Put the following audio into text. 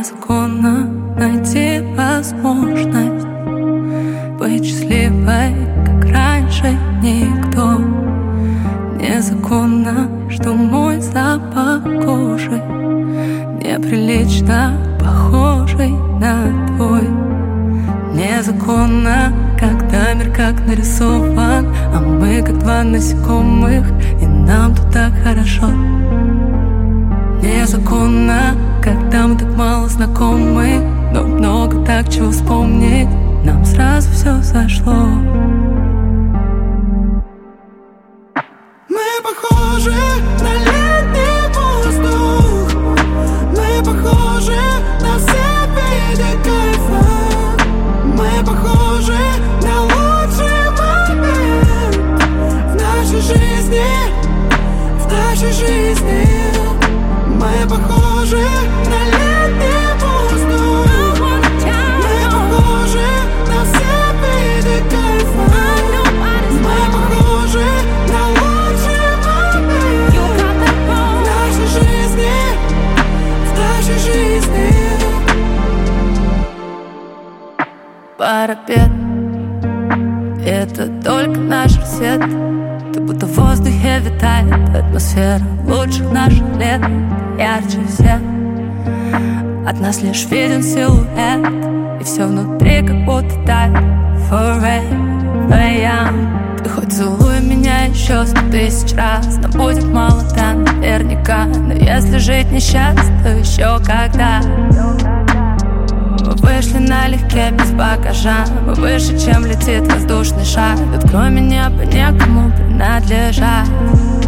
Незаконно найти возможность быть счастливой, как раньше никто. Незаконно, что мой запах кожи неприлично похожий на твой. Незаконно, когда мир как нарисован, а мы как два насекомых, и нам тут так хорошо. Незаконно, когда мы так мало знакомы, но много так чего вспомнить, нам сразу все зашло. Мы похожи на летний воздух, мы похожи на все виды кайфа, мы похожи на лучший момент в нашей жизни, в нашей жизни. Мы похожи на летний воздух, мы похожи на все виды кайфа, мы похожи на лучший момент в нашей жизни, в нашей жизни. Парапет — это только наш рассвет. Ты будто в воздухе витает атмосфера лучших наших лет. Ярче всех от нас лишь виден силуэт, и все внутри как будто тает. Forever young. Ты хоть целуй меня еще 100 000 раз, нам будет мало, да, наверняка. Но если жить несчастно, то еще когда. Мы вышли налегке, без багажа, мы выше, чем летит воздушный шар. Тут кроме неба некому принадлежать.